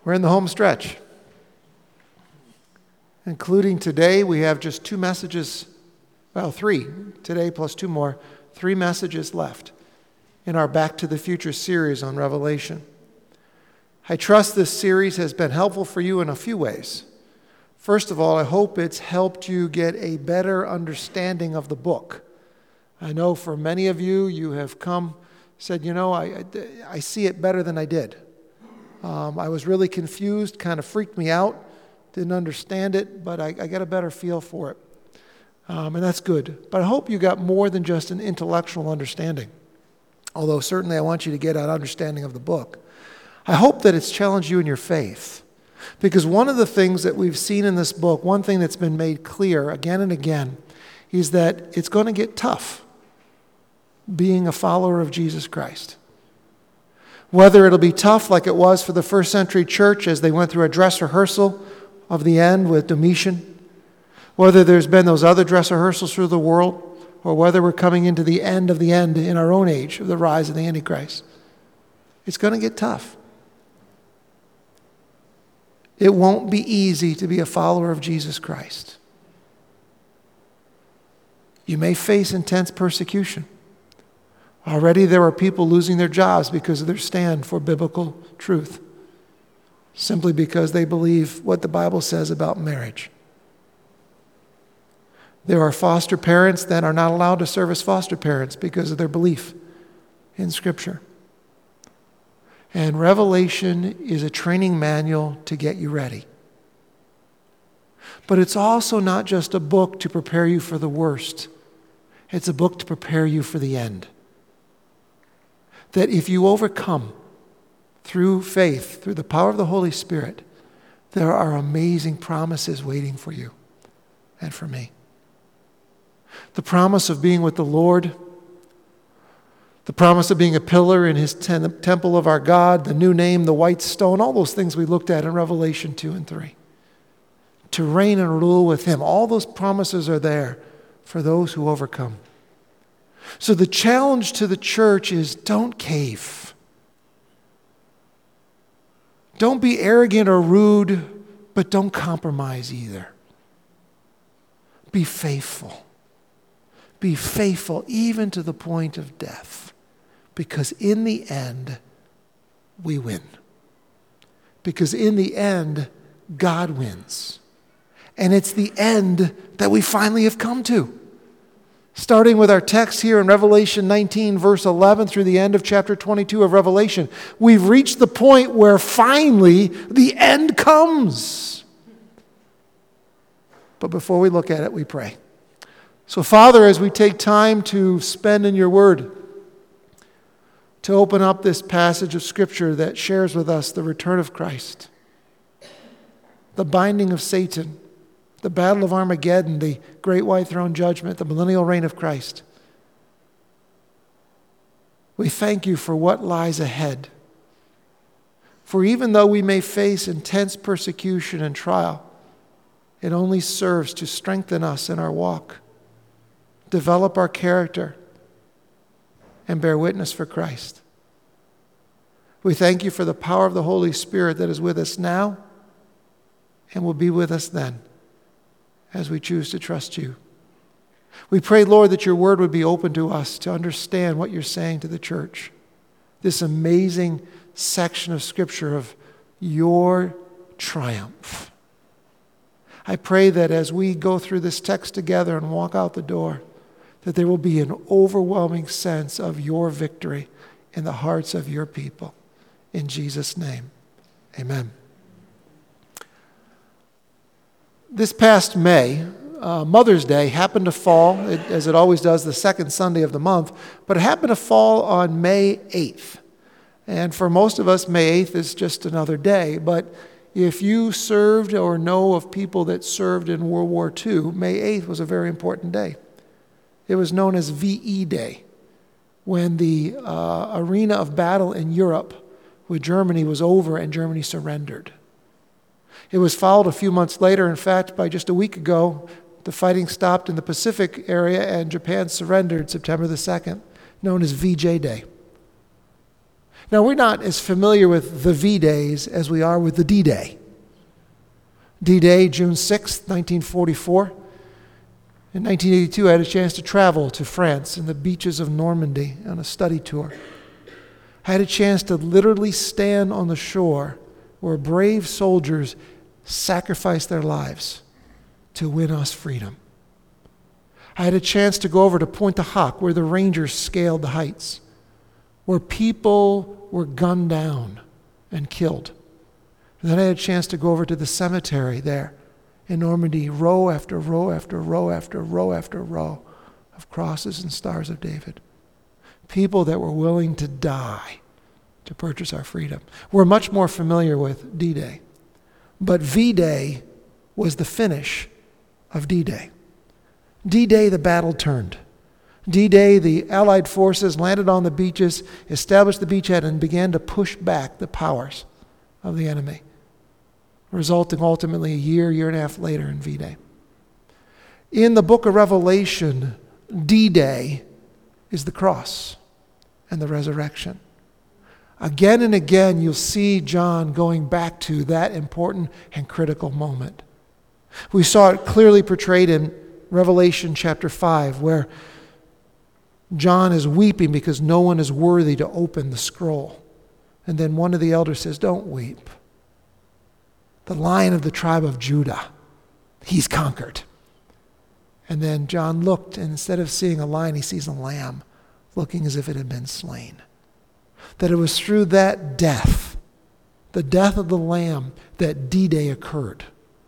We're in the home stretch. Including today, we have just 2 messages, well, 3, today plus 2 more, 3 messages left in our Back to the Future series on Revelation. I trust this series has been helpful for you in a few ways. First of all, I hope it's helped you get a better understanding of the book. I know for many of you, you have said, I see it better than I did. I was really confused, kind of freaked me out. Didn't understand it, but I got a better feel for it. And that's good. But I hope you got more than just an intellectual understanding. Although certainly I want you to get an understanding of the book. I hope that it's challenged you in your faith. Because one of the things that we've seen in this book, one thing that's been made clear again and again, is that it's going to get tough being a follower of Jesus Christ. Whether it'll be tough like it was for the first century church as they went through a dress rehearsal of the end with Domitian, whether there's been those other dress rehearsals through the world, or whether we're coming into the end of the end in our own age of the rise of the Antichrist. It's going to get tough. It won't be easy to be a follower of Jesus Christ. You may face intense persecution. Already there are people losing their jobs because of their stand for biblical truth, simply because they believe what the Bible says about marriage. There are foster parents that are not allowed to serve as foster parents because of their belief in Scripture. And Revelation is a training manual to get you ready. But it's also not just a book to prepare you for the worst. It's a book to prepare you for the end. That if you overcome through faith, through the power of the Holy Spirit, there are amazing promises waiting for you and for me. The promise of being with the Lord, the promise of being a pillar in His temple of our God, the new name, the white stone, all those things we looked at in Revelation 2 and 3. To reign and rule with Him. All those promises are there for those who overcome. So the challenge to the church is don't cave. Don't be arrogant or rude, but don't compromise either. Be faithful. Be faithful even to the point of death. Because in the end, we win. Because in the end, God wins. And it's the end that we finally have come to. Starting with our text here in Revelation 19, verse 11 through the end of chapter 22 of Revelation, we've reached the point where finally the end comes. But before we look at it, we pray. So, Father, as we take time to spend in your word, to open up this passage of Scripture that shares with us the return of Christ, the binding of Satan, the battle of Armageddon, the great white throne judgment, the millennial reign of Christ. We thank you for what lies ahead. For even though we may face intense persecution and trial, it only serves to strengthen us in our walk, develop our character, and bear witness for Christ. We thank you for the power of the Holy Spirit that is with us now and will be with us then, as we choose to trust you. We pray, Lord, that your word would be open to us to understand what you're saying to the church. This amazing section of Scripture of your triumph. I pray that as we go through this text together and walk out the door, that there will be an overwhelming sense of your victory in the hearts of your people. In Jesus' name, amen. This past May, Mother's Day happened to fall, as it always does, the second Sunday of the month, but it happened to fall on May 8th. And for most of us, May 8th is just another day. But if you served or know of people that served in World War II, May 8th was a very important day. It was known as VE Day, when the arena of battle in Europe with Germany was over and Germany surrendered. It was followed a few months later, in fact, by just a week ago, the fighting stopped in the Pacific area and Japan surrendered September the 2nd, known as VJ Day. Now, we're not as familiar with the V-Days as we are with the D-Day. D-Day, June 6, 1944. In 1982, I had a chance to travel to France and the beaches of Normandy on a study tour. I had a chance to literally stand on the shore where brave soldiers sacrificed their lives to win us freedom. I had a chance to go over to Pointe du Hoc, where the Rangers scaled the heights, where people were gunned down and killed. And then I had a chance to go over to the cemetery there in Normandy, row after row after row after row after row of crosses and stars of David. People that were willing to die to purchase our freedom. We're much more familiar with D-Day. But V-Day was the finish of D-Day. D-Day, the battle turned. D-Day, the Allied forces landed on the beaches, established the beachhead, and began to push back the powers of the enemy, resulting ultimately a year and a half later in V-Day. In the book of Revelation, D-Day is the cross and the resurrection. Again and again, you'll see John going back to that important and critical moment. We saw it clearly portrayed in Revelation chapter 5, where John is weeping because no one is worthy to open the scroll. And then one of the elders says, "Don't weep. The Lion of the tribe of Judah, he's conquered." And then John looked, and instead of seeing a lion, he sees a lamb looking as if it had been slain. That it was through that death, the death of the Lamb, that D-Day occurred.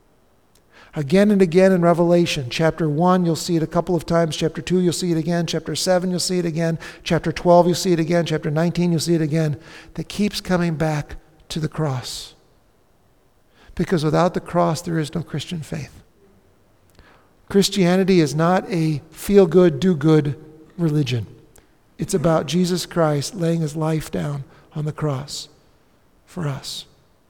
Again and again in Revelation, chapter 1, you'll see it a couple of times. Chapter 2, you'll see it again. Chapter 7, you'll see it again. Chapter 12, you'll see it again. Chapter 19, you'll see it again. That keeps coming back to the cross. Because without the cross, there is no Christian faith. Christianity is not a feel-good, do-good religion. It's about Jesus Christ laying his life down on the cross for us.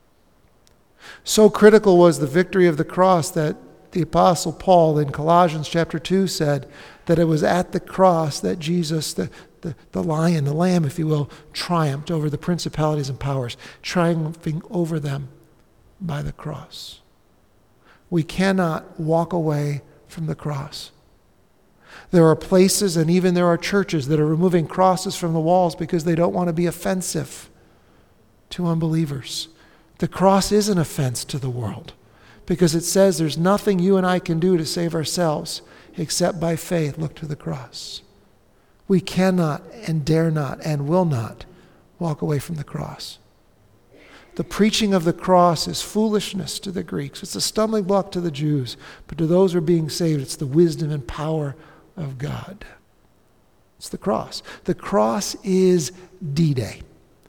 So critical was the victory of the cross that the Apostle Paul in Colossians chapter 2 said that it was at the cross that Jesus, the lion, the lamb, if you will, triumphed over the principalities and powers, triumphing over them by the cross. We cannot walk away from the cross. There are places and even there are churches that are removing crosses from the walls because they don't want to be offensive to unbelievers. The cross is an offense to the world because it says there's nothing you and I can do to save ourselves except by faith look to the cross. We cannot and dare not and will not walk away from the cross. The preaching of the cross is foolishness to the Greeks. It's a stumbling block to the Jews. But to those who are being saved, it's the wisdom and power of God. It's the cross. The cross is D-Day.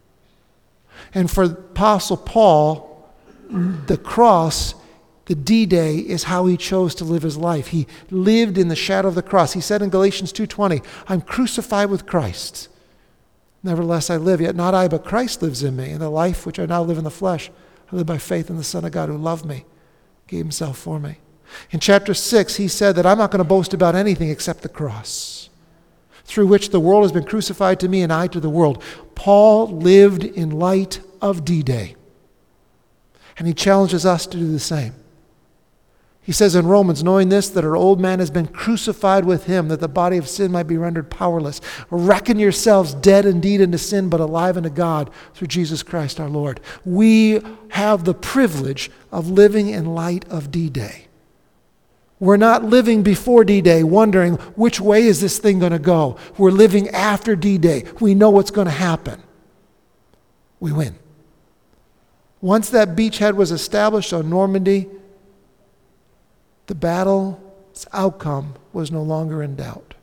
And for Apostle Paul, the cross, the D-Day, is how he chose to live his life. He lived in the shadow of the cross. He said in Galatians 2:20, "I'm crucified with Christ. Nevertheless I live, yet not I, but Christ lives in me. And the life which I now live in the flesh, I live by faith in the Son of God who loved me, gave himself for me." In chapter 6, he said that I'm not going to boast about anything except the cross, through which the world has been crucified to me and I to the world. Paul lived in light of D-Day. And he challenges us to do the same. He says in Romans, "Knowing this, that our old man has been crucified with him, that the body of sin might be rendered powerless. Reckon yourselves dead indeed unto sin, but alive unto God through Jesus Christ our Lord." We have the privilege of living in light of D-Day. We're not living before D-Day wondering which way is this thing going to go. We're living after D-Day. We know what's going to happen. We win. Once that beachhead was established on Normandy, the battle's outcome was no longer in doubt.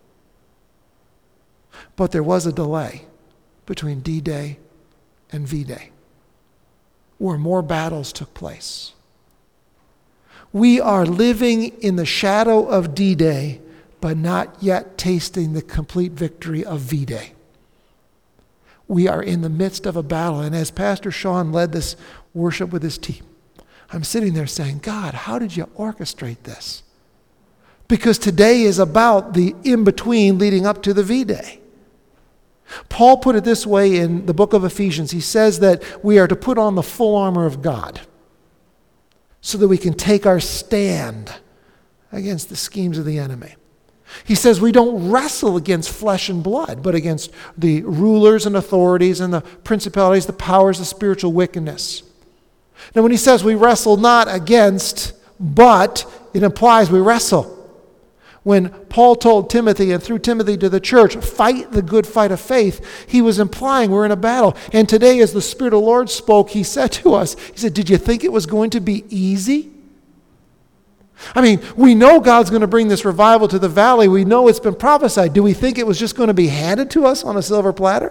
But there was a delay between D-Day and V-Day, where more battles took place. We are living in the shadow of D-Day, but not yet tasting the complete victory of V-Day. We are in the midst of a battle, and as Pastor Sean led this worship with his team, I'm sitting there saying, "God, how did you orchestrate this?" Because today is about the in-between leading up to the V-Day. Paul put it this way in the book of Ephesians. He says that we are to put on the full armor of God so that we can take our stand against the schemes of the enemy. He says we don't wrestle against flesh and blood, but against the rulers and authorities and the principalities, the powers of spiritual wickedness. Now when he says we wrestle not against, but it implies we wrestle. When Paul told Timothy, and through Timothy to the church, fight the good fight of faith, he was implying we're in a battle. And today, as the Spirit of the Lord spoke, he said to us, he said, did you think it was going to be easy? I mean, we know God's going to bring this revival to the valley. We know it's been prophesied. Do we think it was just going to be handed to us on a silver platter?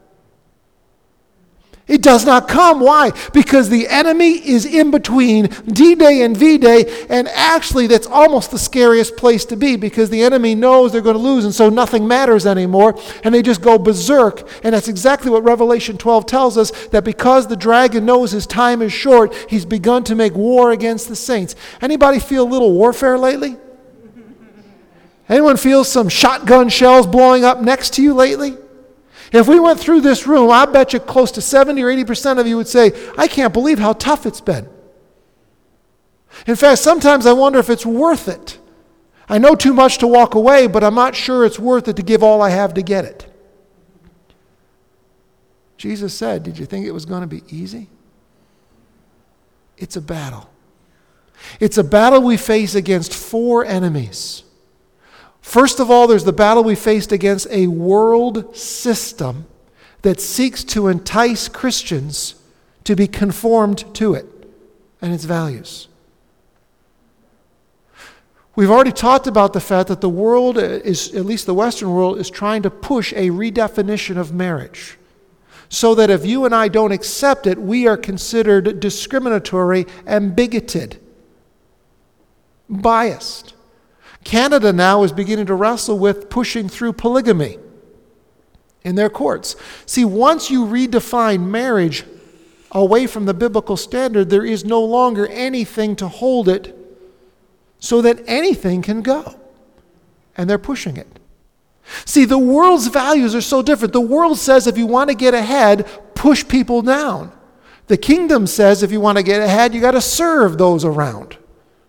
It does not come. Why? Because the enemy is in between D-Day and V-Day, and actually that's almost the scariest place to be because the enemy knows they're going to lose, and so nothing matters anymore, and they just go berserk. And that's exactly what Revelation 12 tells us, that because the dragon knows his time is short, he's begun to make war against the saints. Anybody feel a little warfare lately? Anyone feel some shotgun shells blowing up next to you lately? If we went through this room, I bet you close to 70 or 80% of you would say, I can't believe how tough it's been. In fact, sometimes I wonder if it's worth it. I know too much to walk away, but I'm not sure it's worth it to give all I have to get it. Jesus said, did you think it was going to be easy? It's a battle. It's a battle we face against four enemies. First of all, there's the battle we faced against a world system that seeks to entice Christians to be conformed to it and its values. We've already talked about the fact that the world is, at least the Western world, is trying to push a redefinition of marriage so that if you and I don't accept it, we are considered discriminatory and bigoted, biased. Canada now is beginning to wrestle with pushing through polygamy in their courts. See, once you redefine marriage away from the biblical standard, there is no longer anything to hold it so that anything can go. And they're pushing it. See, the world's values are so different. The world says if you want to get ahead, push people down. The kingdom says if you want to get ahead, you got to serve those around.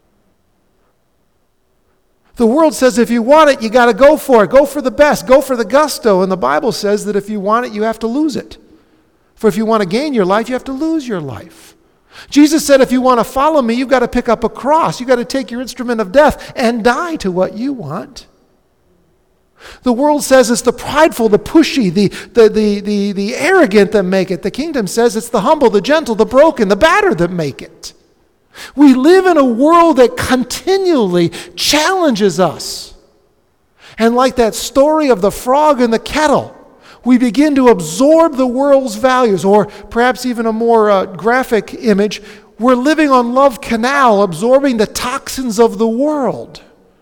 The world says if you want it, you got to go for it. Go for the best. Go for the gusto. And the Bible says that if you want it, you have to lose it. For if you want to gain your life, you have to lose your life. Jesus said if you want to follow me, you've got to pick up a cross. You've got to take your instrument of death and die to what you want. The world says it's the prideful, the pushy, the arrogant that make it. The kingdom says it's the humble, the gentle, the broken, the battered that make it. We live in a world that continually challenges us. And like that story of the frog in the kettle, we begin to absorb the world's values, or perhaps even a more graphic image, we're living on Love Canal, absorbing the toxins of the world.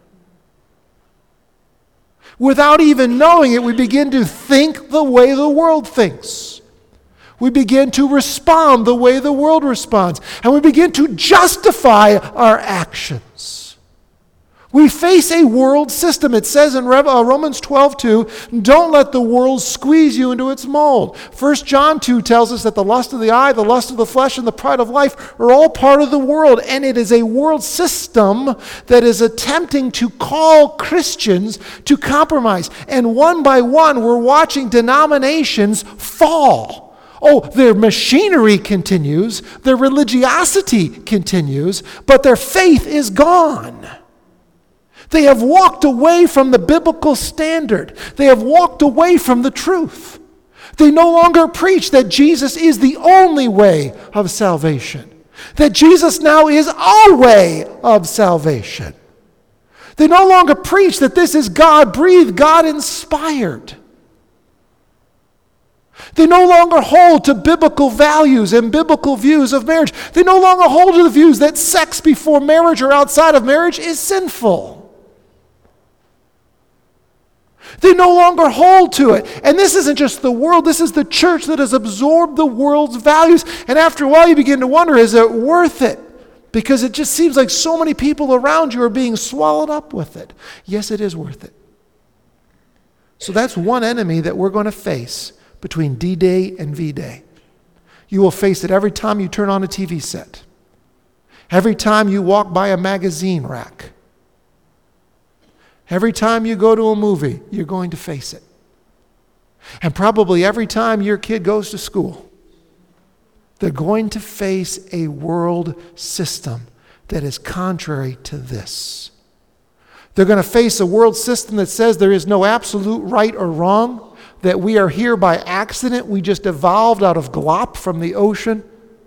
Without even knowing it, we begin to think the way the world thinks. We begin to respond the way the world responds. And we begin to justify our actions. We face a world system. It says in Romans 12:2, don't let the world squeeze you into its mold. 1 John 2 tells us that the lust of the eye, the lust of the flesh, and the pride of life are all part of the world. And it is a world system that is attempting to call Christians to compromise. And one by one, we're watching denominations fall. Oh, their machinery continues, their religiosity continues, but their faith is gone. They have walked away from the biblical standard. They have walked away from the truth. They no longer preach that Jesus is the only way of salvation, that Jesus now is our way of salvation. They no longer preach that this is God-breathed, God-inspired. They no longer hold to biblical values and biblical views of marriage. They no longer hold to the views that sex before marriage or outside of marriage is sinful. They no longer hold to it. And this isn't just the world, this is the church that has absorbed the world's values. And after a while you begin to wonder, is it worth it? Because it just seems like so many people around you are being swallowed up with it. Yes, it is worth it. So that's one enemy that we're going to face between D-Day and V-Day. You will face it every time you turn on a TV set, every time you walk by a magazine rack, every time you go to a movie, you're going to face it. And probably every time your kid goes to school, they're going to face a world system that is contrary to this. They're going to face a world system that says there is no absolute right or wrong, that we are here by accident, we just evolved out of glop from the ocean,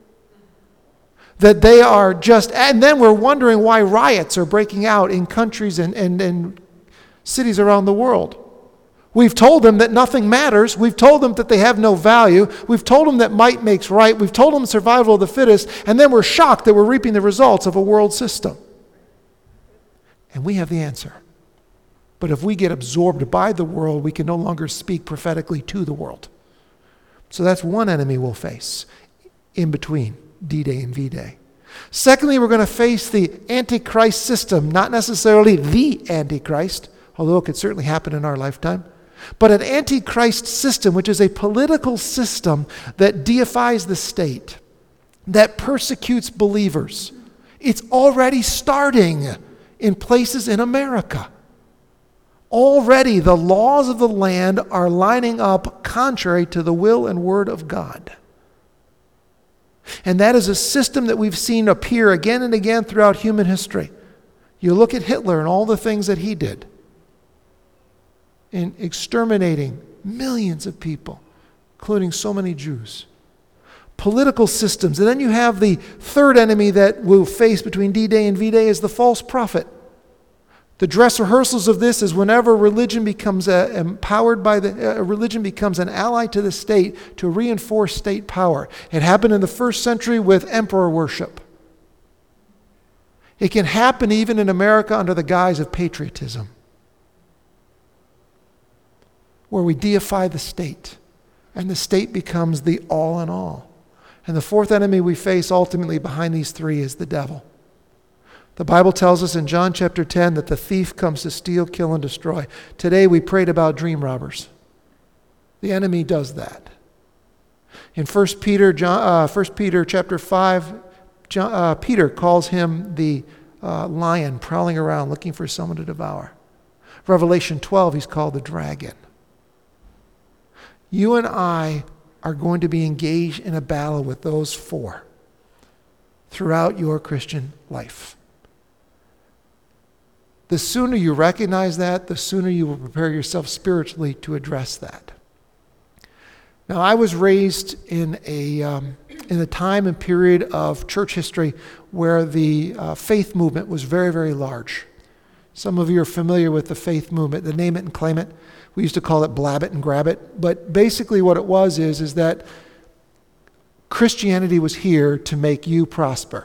that they are just, and then we're wondering why riots are breaking out in countries and cities around the world. We've told them that nothing matters. We've told them that they have no value. We've told them that might makes right. We've told them survival of the fittest, and then we're shocked that we're reaping the results of a world system. And we have the answer. But if we get absorbed by the world, we can no longer speak prophetically to the world. So that's one enemy we'll face in between D-Day and V-Day. Secondly, we're going to face the Antichrist system, not necessarily the Antichrist, although it could certainly happen in our lifetime, but an Antichrist system, which is a political system that deifies the state, that persecutes believers. It's already starting in places in America. Already the laws of the land are lining up contrary to the will and word of God. And that is a system that we've seen appear again and again throughout human history. You look at Hitler and all the things that he did in exterminating millions of people, including so many Jews. Political systems. And then you have the third enemy that we'll face between D-Day and V-Day is the false prophet. The dress rehearsals of this is whenever religion becomes religion becomes an ally to the state to reinforce state power. It happened in the first century with emperor worship. It can happen even in America under the guise of patriotism, where we deify the state, and the state becomes the all in all. And the fourth enemy we face ultimately behind these three is the devil. The Bible tells us in John chapter 10 that the thief comes to steal, kill, and destroy. Today we prayed about dream robbers. The enemy does that. In 1 Peter chapter 5, Peter calls him the lion prowling around looking for someone to devour. Revelation 12, he's called the dragon. You and I are going to be engaged in a battle with those four throughout your Christian life. The sooner you recognize that, the sooner you will prepare yourself spiritually to address that. Now, I was raised in a time and period of church history where the faith movement was very, very large. Some of you are familiar with the faith movement, the name it and claim it. We used to call it blab it and grab it. But basically what it was is that Christianity was here to make you prosper.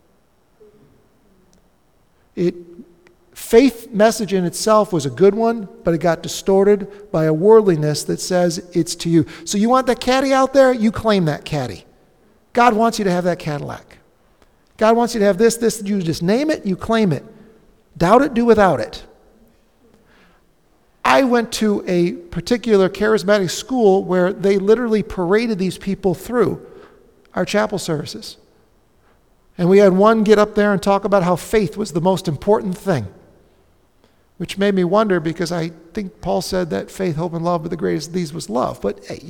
Faith message in itself was a good one, but it got distorted by a worldliness that says it's to you. So you want that caddy out there? You claim that caddy. God wants you to have that Cadillac. God wants you to have this, you just name it, you claim it. Doubt it, do without it. I went to a particular charismatic school where they literally paraded these people through our chapel services. And we had one get up there and talk about how faith was the most important thing, which made me wonder because I think Paul said that faith, hope, and love, but the greatest of these was love. But hey,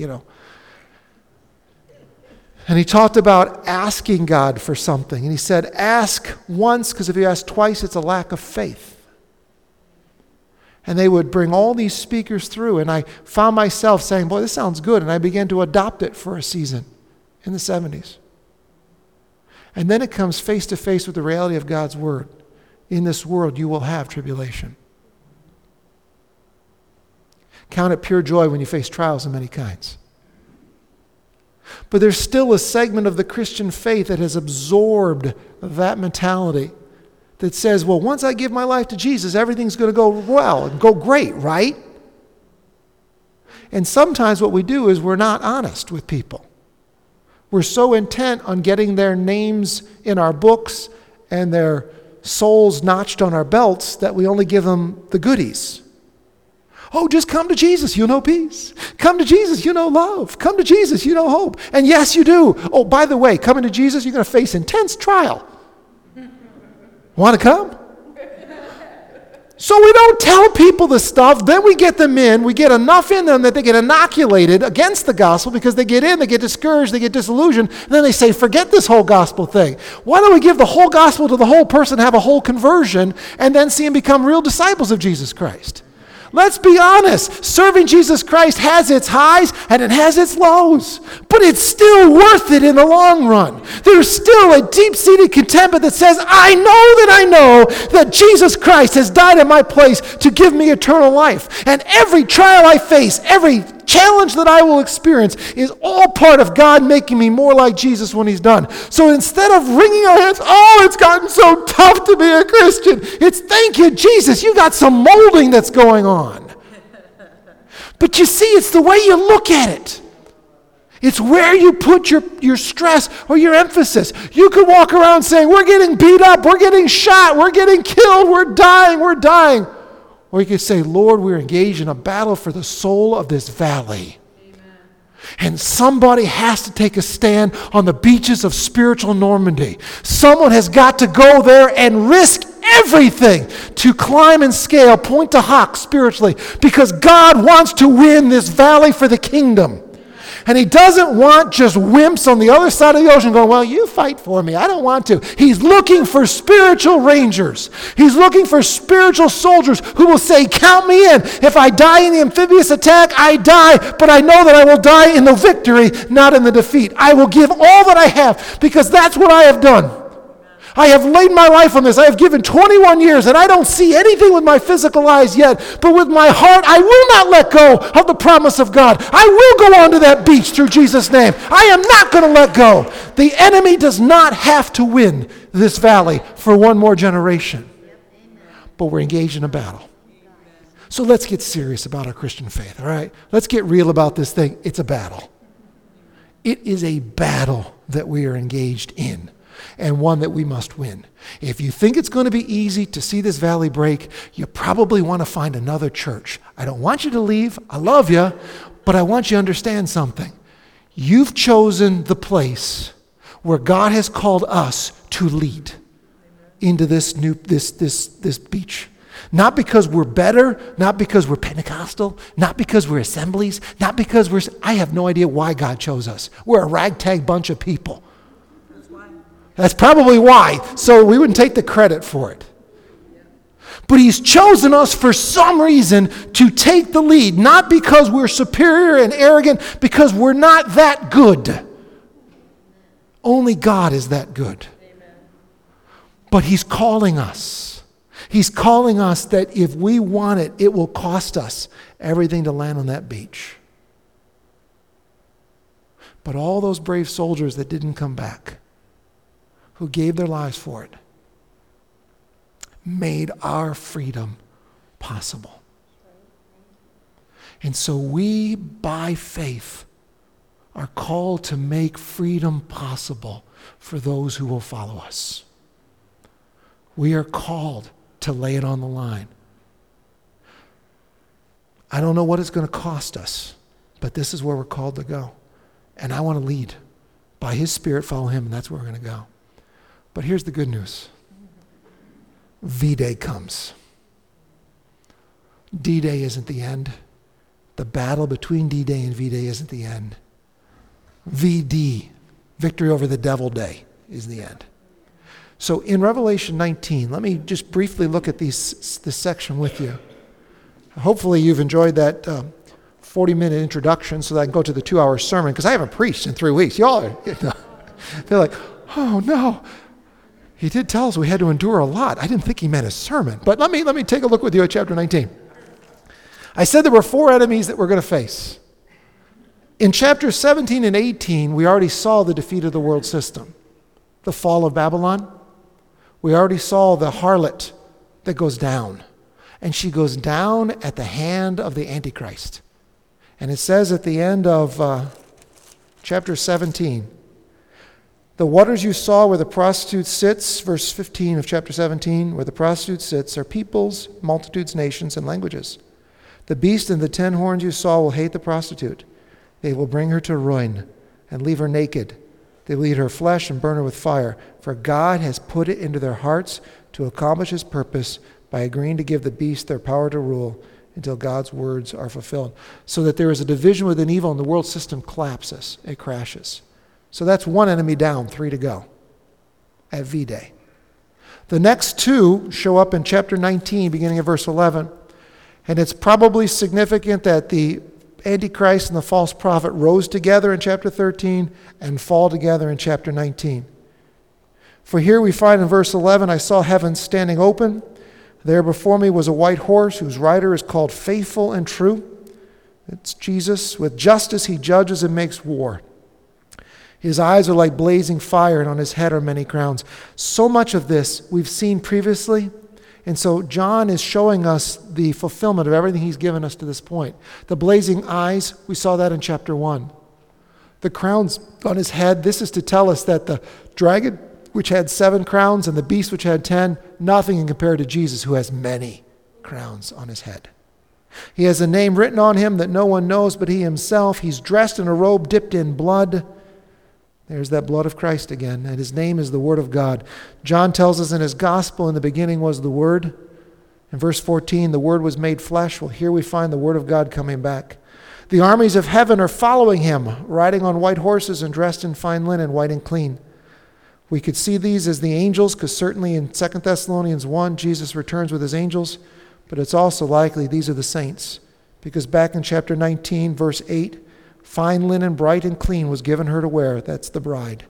And he talked about asking God for something. And he said, ask once, because if you ask twice, it's a lack of faith. And they would bring all these speakers through, and I found myself saying, boy, this sounds good. And I began to adopt it for a season in the 70s. And then it comes face to face with the reality of God's word. In this world, you will have tribulation. Count it pure joy when you face trials of many kinds. But there's still a segment of the Christian faith that has absorbed that mentality that says, well, once I give my life to Jesus, everything's going to go well and go great, right? And sometimes what we do is we're not honest with people. We're so intent on getting their names in our books and their souls notched on our belts that we only give them the goodies. Oh, just come to Jesus, you'll know peace. Come to Jesus, you know love. Come to Jesus, you know hope. And yes, you do. Oh, by the way, coming to Jesus, you're going to face intense trial. Want to come? So we don't tell people the stuff, then we get them in, we get enough in them that they get inoculated against the gospel because they get in, they get discouraged, they get disillusioned, and then they say, forget this whole gospel thing. Why don't we give the whole gospel to the whole person, have a whole conversion, and then see them become real disciples of Jesus Christ? Let's be honest. Serving Jesus Christ has its highs and it has its lows. But it's still worth it in the long run. There's still a deep-seated contentment that says, I know that Jesus Christ has died in my place to give me eternal life. And every trial I face, every challenge that I will experience is all part of God making me more like Jesus when he's done. So instead of wringing our hands, oh, it's gotten so tough to be a Christian, it's thank you, Jesus, you got some molding that's going on. But you see, it's the way you look at it. It's where you put your stress or your emphasis. You could walk around saying, we're getting beat up, we're getting shot, we're getting killed, we're dying. Or you could say, Lord, we're engaged in a battle for the soul of this valley. Amen. And somebody has to take a stand on the beaches of spiritual Normandy. Someone has got to go there and risk everything to climb and scale, point to Hawk spiritually, because God wants to win this valley for the kingdom. And he doesn't want just wimps on the other side of the ocean going, well, you fight for me. I don't want to. He's looking for spiritual rangers. He's looking for spiritual soldiers who will say, count me in. If I die in the amphibious attack, I die. But I know that I will die in the victory, not in the defeat. I will give all that I have because that's what I have done. I have laid my life on this. I have given 21 years, and I don't see anything with my physical eyes yet. But with my heart, I will not let go of the promise of God. I will go onto that beach through Jesus' name. I am not going to let go. The enemy does not have to win this valley for one more generation. But we're engaged in a battle. So let's get serious about our Christian faith, all right? Let's get real about this thing. It's a battle. It is a battle that we are engaged in. And one that we must win. If you think it's going to be easy to see this valley break, you probably want to find another church. I don't want you to leave. I love you, but I want you to understand something. You've chosen the place where God has called us to lead into this beach. Not because we're better, not because we're Pentecostal, not because we're assemblies, not because I have no idea why God chose us. We're a ragtag bunch of people. That's probably why. So we wouldn't take the credit for it. But he's chosen us for some reason to take the lead, not because we're superior and arrogant, because we're not that good. Only God is that good. But he's calling us. He's calling us that if we want it, it will cost us everything to land on that beach. But all those brave soldiers that didn't come back, who gave their lives for it, made our freedom possible. And so we, by faith, are called to make freedom possible for those who will follow us. We are called to lay it on the line. I don't know what it's going to cost us, but this is where we're called to go. And I want to lead. By his Spirit, follow him, and that's where we're going to go. But here's the good news. V-Day comes. D-Day isn't the end. The battle between D-Day and V-Day isn't the end. VD, victory over the devil day, is the end. So in Revelation 19, let me just briefly look at this section with you. Hopefully you've enjoyed that 40-minute introduction so that I can go to the 2-hour sermon, because I haven't preached in 3 weeks. Y'all are, they're like, oh no. He did tell us we had to endure a lot. I didn't think he meant a sermon. But let me take a look with you at chapter 19. I said there were 4 enemies that we're going to face. In chapters 17 and 18, we already saw the defeat of the world system, the fall of Babylon. We already saw the harlot that goes down. And she goes down at the hand of the Antichrist. And it says at the end of chapter 17, the waters you saw where the prostitute sits, verse 15 of chapter 17, where the prostitute sits, are peoples, multitudes, nations, and languages. The beast and the 10 horns you saw will hate the prostitute. They will bring her to ruin and leave her naked. They will eat her flesh and burn her with fire. For God has put it into their hearts to accomplish his purpose by agreeing to give the beast their power to rule until God's words are fulfilled. So that there is a division within evil and the world system collapses. It crashes. So that's one enemy down, 3 to go at V-Day. The next 2 show up in chapter 19, beginning of verse 11. And it's probably significant that the Antichrist and the false prophet rose together in chapter 13 and fall together in chapter 19. For here we find in verse 11, I saw heaven standing open. There before me was a white horse whose rider is called Faithful and True. It's Jesus. With justice he judges and makes war. His eyes are like blazing fire, and on his head are many crowns. So much of this we've seen previously. And so John is showing us the fulfillment of everything he's given us to this point. The blazing eyes, we saw that in chapter 1. The crowns on his head, this is to tell us that the dragon, which had 7 crowns, and the beast, which had 10, nothing can compare to Jesus, who has many crowns on his head. He has a name written on him that no one knows but he himself. He's dressed in a robe dipped in blood. There's that blood of Christ again, and his name is the Word of God. John tells us in his gospel, in the beginning was the Word. In verse 14, the Word was made flesh. Well, here we find the Word of God coming back. The armies of heaven are following him, riding on white horses and dressed in fine linen, white and clean. We could see these as the angels, because certainly in 2 Thessalonians 1, Jesus returns with his angels, but it's also likely these are the saints, because back in chapter 19, verse 8, fine linen, bright and clean, was given her to wear. That's the bride.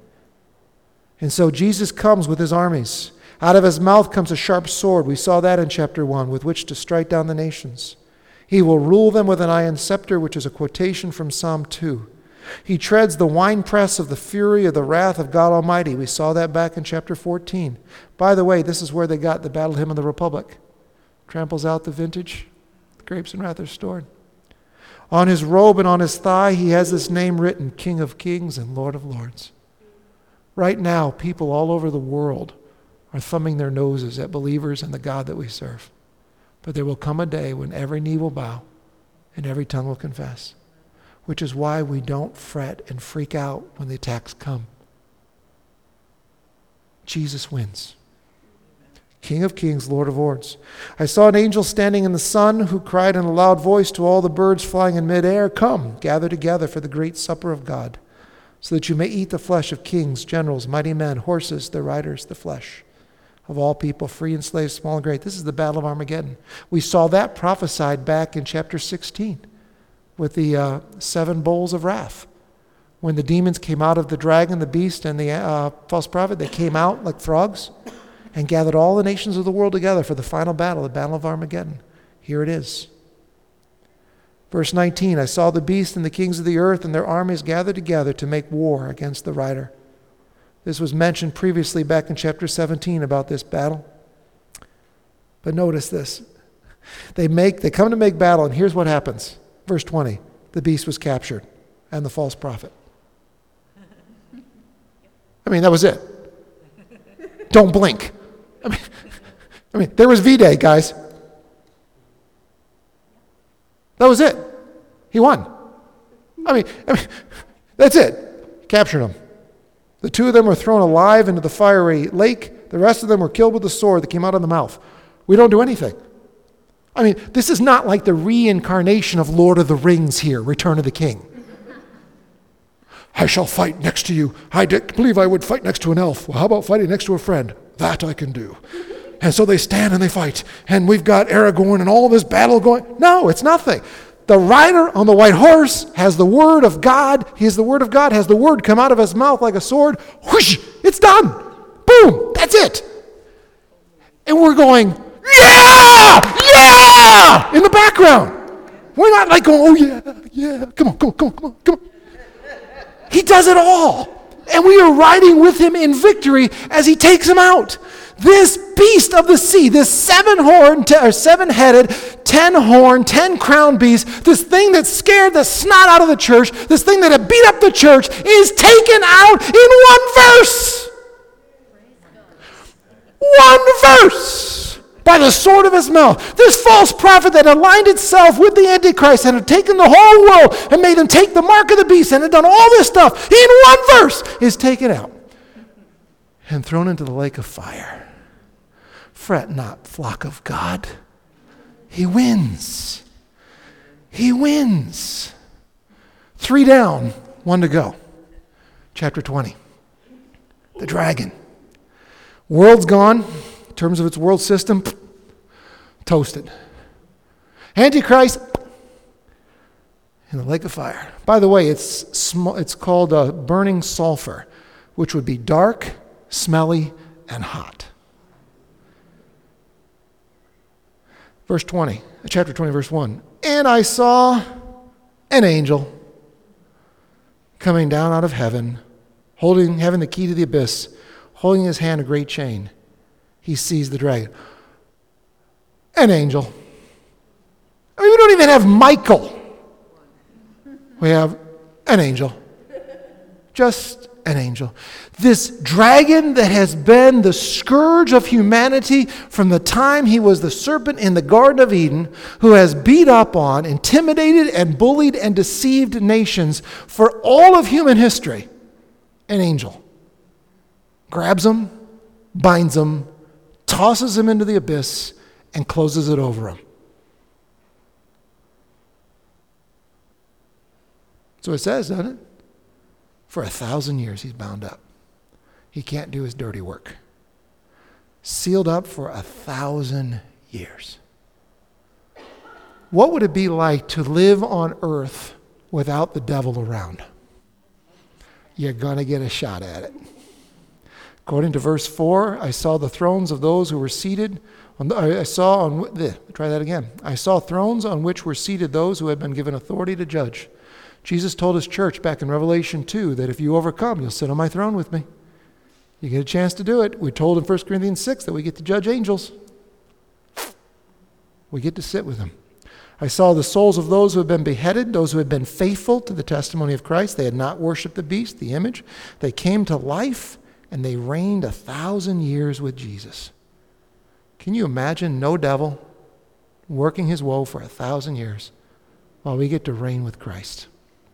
And so Jesus comes with his armies. Out of his mouth comes a sharp sword. We saw that in chapter 1, with which to strike down the nations. He will rule them with an iron scepter, which is a quotation from Psalm 2. He treads the winepress of the fury of the wrath of God Almighty. We saw that back in chapter 14. By the way, this is where they got the battle hymn of the Republic. Tramples out the vintage, the grapes and wrath are stored. On his robe and on his thigh, he has this name written, King of Kings and Lord of Lords. Right now, people all over the world are thumbing their noses at believers and the God that we serve. But there will come a day when every knee will bow and every tongue will confess, which is why we don't fret and freak out when the attacks come. Jesus wins. King of Kings, Lord of Lords. I saw an angel standing in the sun who cried in a loud voice to all the birds flying in midair, come, gather together for the great supper of God, so that you may eat the flesh of kings, generals, mighty men, horses, their riders, the flesh of all people, free and slave, small and great. This is the battle of Armageddon. We saw that prophesied back in chapter 16 with the 7 bowls of wrath. When the demons came out of the dragon, the beast, and the false prophet, they came out like frogs and gathered all the nations of the world together for the final battle, the battle of Armageddon. Here it is. Verse 19, I saw the beast and the kings of the earth and their armies gathered together to make war against the rider. This was mentioned previously back in chapter 17 about this battle. But notice this. They come to make battle, and here's what happens. Verse 20, the beast was captured and the false prophet. I mean, that was it. Don't blink. I mean, there was V-Day, guys. That was it. He won. I mean, that's it. Captured him. The 2 of them were thrown alive into the fiery lake. The rest of them were killed with the sword that came out of the mouth. We don't do anything. I mean, this is not like the reincarnation of Lord of the Rings here, Return of the King. I shall fight next to you. I believe I would fight next to an elf. Well, how about fighting next to a friend? That I can do. And so they stand and they fight. And we've got Aragorn and all this battle going. No, it's nothing. The rider on the white horse has the word of God. He is the word of God, has the word come out of his mouth like a sword. Whoosh! It's done. Boom! That's it. And we're going, yeah! Yeah! In the background. We're not like going, oh yeah, yeah. Come on. He does it all. And we are riding with him in victory as he takes him out. This beast of the sea, this 7-headed, 10-horned, 10-crowned beast, this thing that scared the snot out of the church, this thing that had beat up the church, is taken out in one verse. One verse. by the sword of his mouth. This false prophet that aligned itself with the Antichrist and had taken the whole world and made them take the mark of the beast and had done all this stuff in one verse is taken out and thrown into the lake of fire. Fret not, flock of God. He wins. He wins. 3 down, 1 to go. Chapter 20. The dragon. World's gone. In terms of its world system, toasted. Antichrist in the lake of fire. By the way, it's called burning sulfur, which would be dark, smelly, and hot. Verse 20, chapter 20, verse 1. And I saw an angel coming down out of heaven, having the key to the abyss, holding in his hand a great chain. He sees the dragon. An angel. I mean, we don't even have Michael. We have an angel. Just an angel. This dragon that has been the scourge of humanity from the time he was the serpent in the Garden of Eden, who has beat up on, intimidated, and bullied and deceived nations for all of human history. An angel. Grabs them, binds them, tosses him into the abyss, and closes it over him. So it says, doesn't it? For 1,000 years he's bound up. He can't do his dirty work. Sealed up for 1,000 years. What would it be like to live on earth without the devil around? You're going to get a shot at it. According to verse 4, I saw the thrones of those who were seated. I saw thrones on which were seated those who had been given authority to judge. Jesus told his church back in Revelation 2 that if you overcome, you'll sit on my throne with me. You get a chance to do it. We're told in 1 Corinthians 6 that we get to judge angels. We get to sit with them. I saw the souls of those who had been beheaded, those who had been faithful to the testimony of Christ. They had not worshipped the beast, the image. They came to life, and they reigned 1,000 years with Jesus. Can you imagine no devil working his woe for 1,000 years while we get to reign with Christ?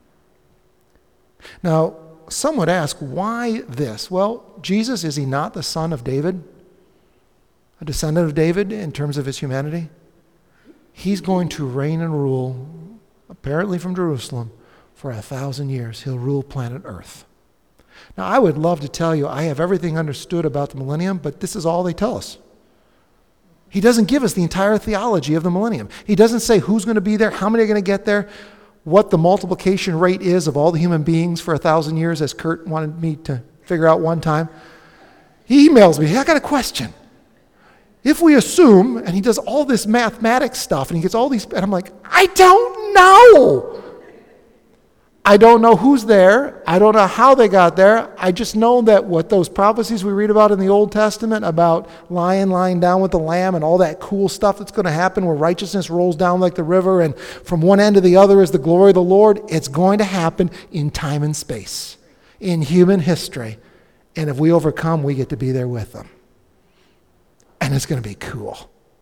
Now, some would ask, why this? Well, Jesus, is he not the son of David? A descendant of David in terms of his humanity? He's going to reign and rule, apparently from Jerusalem, for 1,000 years. He'll rule planet Earth. Now, I would love to tell you I have everything understood about the millennium, but this is all they tell us. He doesn't give us the entire theology of the millennium. He doesn't say who's going to be there, how many are going to get there, what the multiplication rate is of all the human beings for 1,000 years, as Kurt wanted me to figure out one time. He emails me, hey, I got a question. If we assume, and he does all this mathematics stuff, and he gets all these, and I'm like, I don't know. I don't know who's there. I don't know how they got there. I just know that what those prophecies we read about in the Old Testament about lion lying down with the lamb and all that cool stuff that's going to happen where righteousness rolls down like the river and from one end to the other is the glory of the Lord, it's going to happen in time and space, in human history. And if we overcome, we get to be there with them. And it's going to be cool.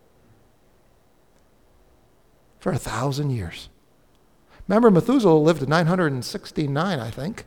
For 1,000 years. Remember, Methuselah lived to 969, I think.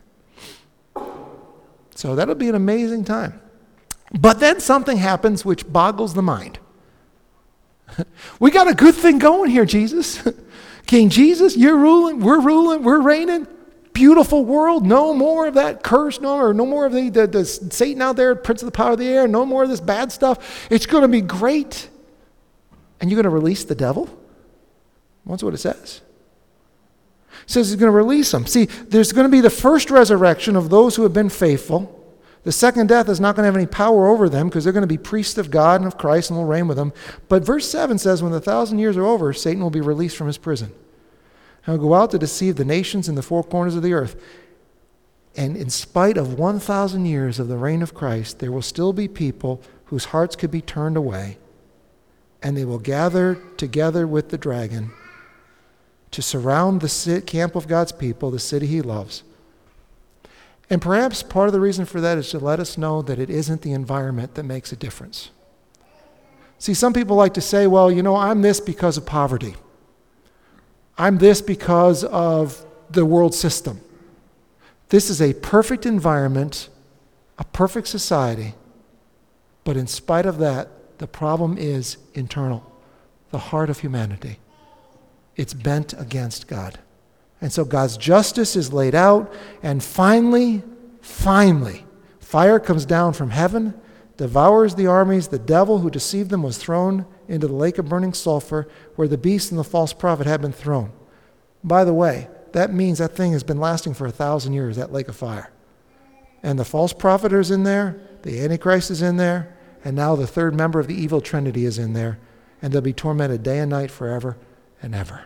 So that'll be an amazing time. But then something happens which boggles the mind. We got a good thing going here, Jesus. King Jesus, you're ruling, we're reigning. Beautiful world, no more of that curse, no more of the Satan out there, prince of the power of the air, no more of this bad stuff. It's going to be great. And you're going to release the devil? That's what it says. It says he's going to release them. See, there's going to be the first resurrection of those who have been faithful. The second death is not going to have any power over them because they're going to be priests of God and of Christ and will reign with them. But verse 7 says when the 1,000 years are over, Satan will be released from his prison. And will go out to deceive the nations in the four corners of the earth. And in spite of 1,000 years of the reign of Christ, there will still be people whose hearts could be turned away. And they will gather together with the dragon to surround the camp of God's people, the city he loves. And perhaps part of the reason for that is to let us know that it isn't the environment that makes a difference. See, some people like to say, well, I'm this because of poverty. I'm this because of the world system. This is a perfect environment, a perfect society, but in spite of that, the problem is internal, the heart of humanity. It's bent against God. And so God's justice is laid out, and finally, fire comes down from heaven, devours the armies. The devil who deceived them was thrown into the lake of burning sulfur, where the beast and the false prophet had been thrown. By the way, that means that thing has been lasting for 1,000 years, that lake of fire. And the false prophet is in there, the Antichrist is in there, and now the third member of the evil trinity is in there, and they'll be tormented day and night forever and ever.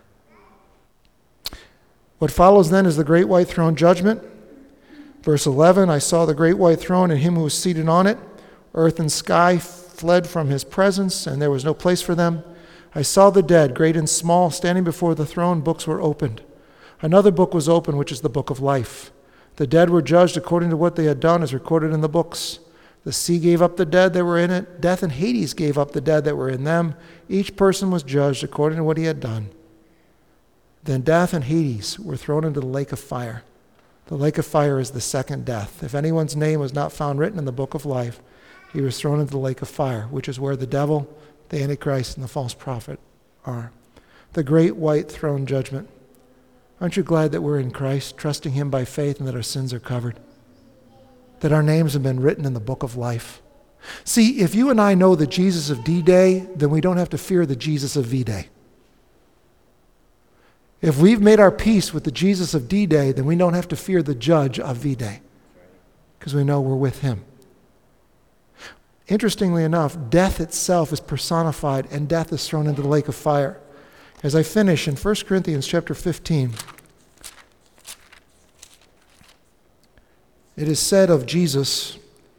What follows then is the great white throne judgment. Verse 11, I saw the great white throne and him who was seated on it. Earth and sky fled from his presence, and there was no place for them. I saw the dead, great and small, standing before the throne. Books were opened. Another book was opened, which is the book of life. The dead were judged according to what they had done, as recorded in the books. The sea gave up the dead that were in it. Death and Hades gave up the dead that were in them. Each person was judged according to what he had done. Then death and Hades were thrown into the lake of fire. The lake of fire is the second death. If anyone's name was not found written in the book of life, he was thrown into the lake of fire, which is where the devil, the Antichrist, and the false prophet are. The great white throne judgment. Aren't you glad that we're in Christ, trusting him by faith, and that our sins are covered? That our names have been written in the book of life? See, if you and I know the Jesus of D-Day, then we don't have to fear the Jesus of V-Day. If we've made our peace with the Jesus of D-Day, then we don't have to fear the judge of V-Day, because we know we're with him. Interestingly enough, death itself is personified, and death is thrown into the lake of fire. As I finish, in 1 Corinthians chapter 15, it is said of Jesus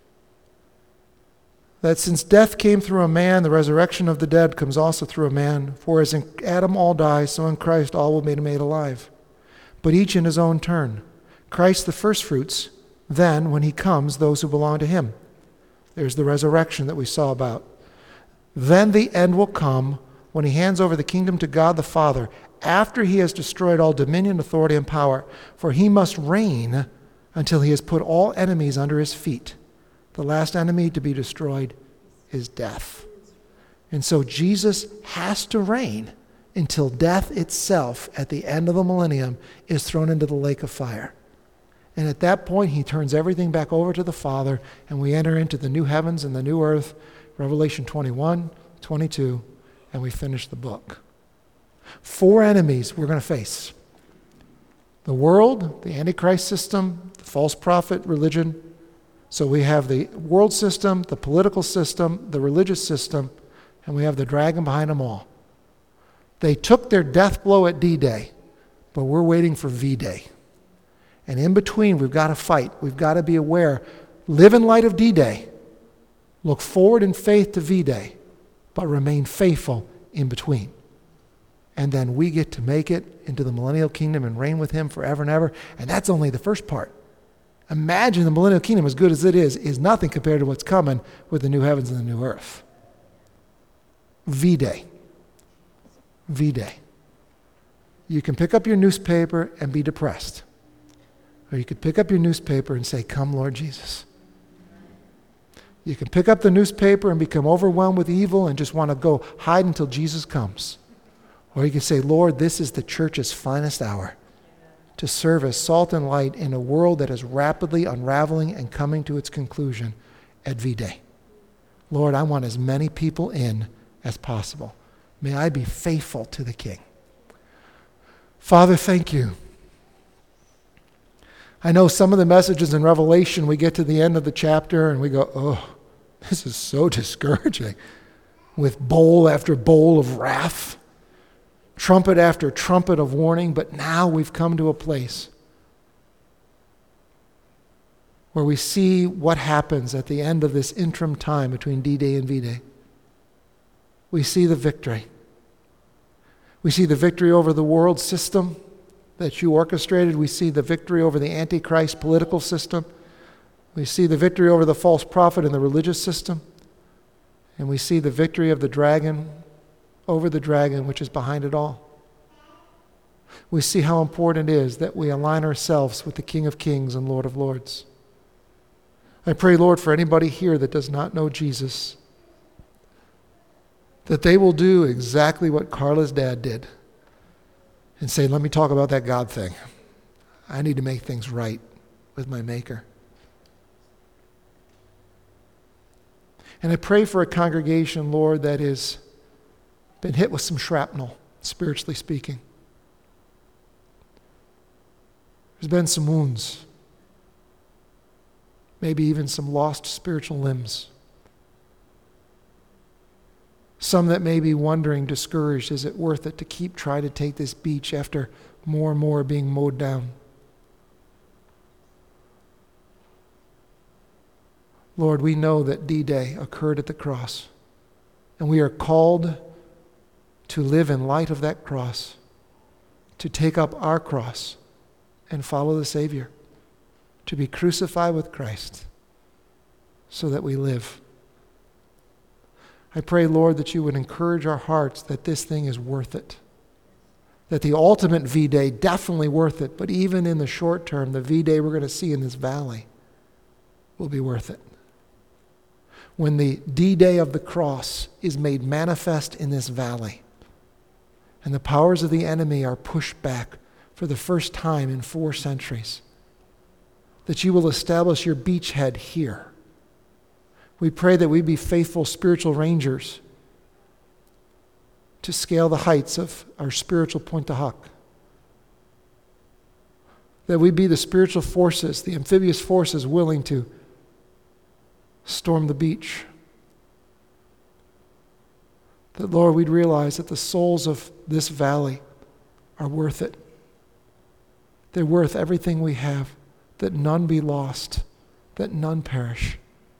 that since death came through a man, the resurrection of the dead comes also through a man. For as in Adam all die, so in Christ all will be made alive, but each in his own turn. Christ the firstfruits, then, when he comes, those who belong to him. There's the resurrection that we saw about. Then the end will come when he hands over the kingdom to God the Father, after he has destroyed all dominion, authority, and power. For he must reign until he has put all enemies under his feet. The last enemy to be destroyed is death. And so Jesus has to reign until death itself, at the end of the millennium, is thrown into the lake of fire. And at that point, he turns everything back over to the Father, and we enter into the new heavens and the new earth, Revelation 21, 22, and we finish the book. 4 enemies we're going to face. The world, the Antichrist system, the false prophet religion. So we have the world system, the political system, the religious system, and we have the dragon behind them all. They took their death blow at D-Day, but we're waiting for V-Day. And in between, we've got to fight. We've got to be aware. Live in light of D-Day. Look forward in faith to V-Day, but remain faithful in between. And then we get to make it into the millennial kingdom and reign with him forever and ever. And that's only the first part. Imagine the millennial kingdom, as good as it is nothing compared to what's coming with the new heavens and the new earth. V-Day. V-Day. You can pick up your newspaper and be depressed. Or you could pick up your newspaper and say, "Come, Lord Jesus." You can pick up the newspaper and become overwhelmed with evil and just want to go hide until Jesus comes. Or you can say, "Lord, this is the church's finest hour to serve as salt and light in a world that is rapidly unraveling and coming to its conclusion at V-Day. Lord, I want as many people in as possible. May I be faithful to the King." Father, thank you. I know some of the messages in Revelation, we get to the end of the chapter and we go, "Oh, this is so discouraging," with bowl after bowl of wrath, trumpet after trumpet of warning. But now we've come to a place where we see what happens at the end of this interim time between D-Day and V-Day. We see the victory. We see the victory over the world system that you orchestrated. We see the victory over the Antichrist political system. We see the victory over the false prophet and the religious system. And we see the victory of the dragon over the dragon, which is behind it all. We see how important it is that we align ourselves with the King of Kings and Lord of Lords. I pray, Lord, for anybody here that does not know Jesus, that they will do exactly what Carla's dad did and say, let me talk about that God thing. I need to make things right with my Maker. And I pray for a congregation, Lord, that has been hit with some shrapnel, spiritually speaking. There's been some wounds, maybe even some lost spiritual limbs. Some that may be wondering, discouraged, is it worth it to keep trying to take this beach after more and more being mowed down? Lord, we know that D-Day occurred at the cross, and we are called to live in light of that cross, to take up our cross and follow the Savior, to be crucified with Christ so that we live. I pray, Lord, that you would encourage our hearts that this thing is worth it, that the ultimate V-Day, definitely worth it, but even in the short term, the V-Day we're going to see in this valley will be worth it. When the D-Day of the cross is made manifest in this valley, and the powers of the enemy are pushed back for the first time in 4 centuries, that you will establish your beachhead here. We pray that we be faithful spiritual rangers to scale the heights of our spiritual Pointe du Hoc. That we be the spiritual forces, the amphibious forces willing to storm the beach. That, Lord, we'd realize that the souls of this valley are worth it. They're worth everything we have, that none be lost, that none perish.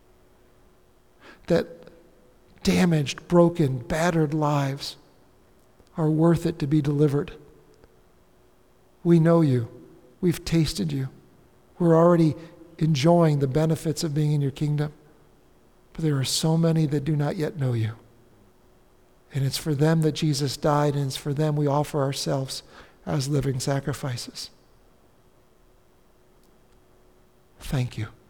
That damaged, broken, battered lives are worth it to be delivered. We know you. We've tasted you. We're already enjoying the benefits of being in your kingdom. But there are so many that do not yet know you. And it's for them that Jesus died, and it's for them we offer ourselves as living sacrifices. Thank you.